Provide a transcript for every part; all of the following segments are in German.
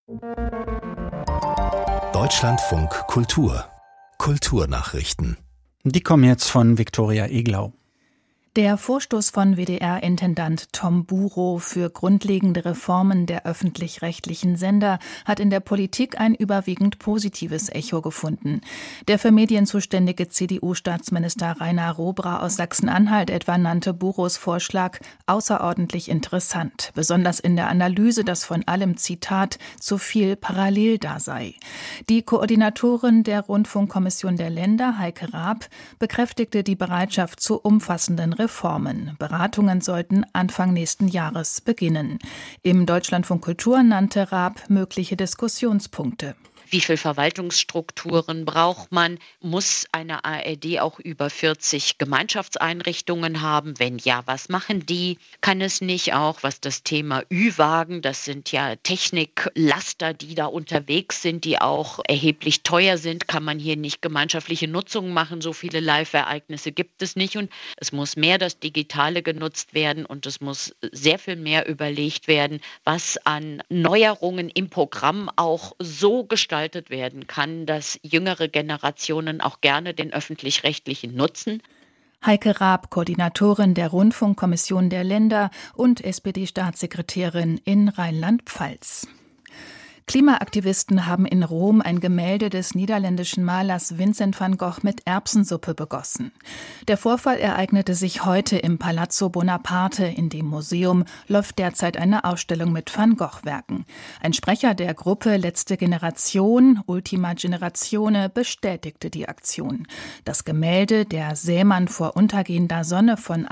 Deutschlandfunk Kultur. Kulturnachrichten. Die kommen jetzt von Viktoria Eglau. Der Vorstoß von WDR-Intendant Tom Burow für grundlegende Reformen der öffentlich-rechtlichen Sender hat in der Politik ein überwiegend positives Echo gefunden. Der für Medien zuständige CDU-Staatsminister Rainer Robra aus Sachsen-Anhalt etwa nannte Burows Vorschlag außerordentlich interessant, besonders in der Analyse, dass von allem, Zitat, zu viel parallel da sei. Die Koordinatorin der Rundfunkkommission der Länder, Heike Raab, bekräftigte die Bereitschaft zu umfassenden Reformen. Beratungen sollten Anfang nächsten Jahres beginnen. Im Deutschlandfunk Kultur nannte Raab mögliche Diskussionspunkte. Wie viele Verwaltungsstrukturen braucht man? Muss eine ARD auch über 40 Gemeinschaftseinrichtungen haben? Wenn ja, was machen die? Kann es nicht auch, was das Thema Ü-Wagen, das sind ja Techniklaster, die da unterwegs sind, die auch erheblich teuer sind, kann man hier nicht gemeinschaftliche Nutzung machen? So viele Live-Ereignisse gibt es nicht und es muss mehr das Digitale genutzt werden und es muss sehr viel mehr überlegt werden, was an Neuerungen im Programm auch so gestaltet werden kann, dass jüngere Generationen auch gerne den Öffentlich-Rechtlichen nutzen. Heike Raab, Koordinatorin der Rundfunkkommission der Länder und SPD-Staatssekretärin in Rheinland-Pfalz. Klimaaktivisten haben in Rom ein Gemälde des niederländischen Malers Vincent van Gogh mit Erbsensuppe begossen. Der Vorfall ereignete sich heute im Palazzo Bonaparte. In dem Museum läuft derzeit eine Ausstellung mit Van Gogh-Werken. Ein Sprecher der Gruppe Letzte Generation, Ultima Generazione, bestätigte die Aktion. Das Gemälde Der Sämann vor untergehender Sonne von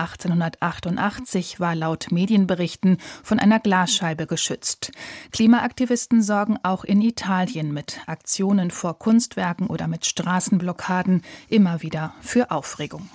1888 war laut Medienberichten von einer Glasscheibe geschützt. Klimaaktivisten sorgen auch in Italien mit Aktionen vor Kunstwerken oder mit Straßenblockaden immer wieder für Aufregung.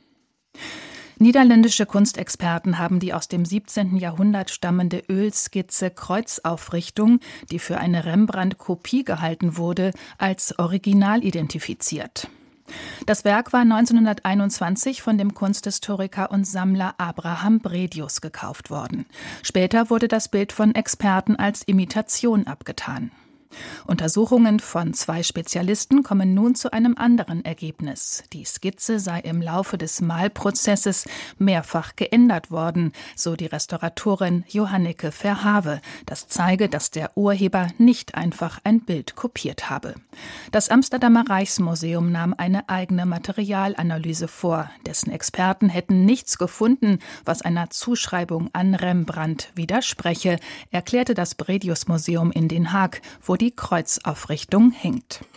Niederländische Kunstexperten haben die aus dem 17. Jahrhundert stammende Ölskizze Kreuzaufrichtung, die für eine Rembrandt-Kopie gehalten wurde, als Original identifiziert. Das Werk war 1921 von dem Kunsthistoriker und Sammler Abraham Bredius gekauft worden. Später wurde das Bild von Experten als Imitation abgetan. Untersuchungen von 2 Spezialisten kommen nun zu einem anderen Ergebnis. Die Skizze sei im Laufe des Malprozesses mehrfach geändert worden, so die Restauratorin Johanneke Verhave. Das zeige, dass der Urheber nicht einfach ein Bild kopiert habe. Das Amsterdamer Rijksmuseum nahm eine eigene Materialanalyse vor. Dessen Experten hätten nichts gefunden, was einer Zuschreibung an Rembrandt widerspreche, erklärte das Bredius-Museum in Den Haag, wo die Kreuzaufrichtung hängt.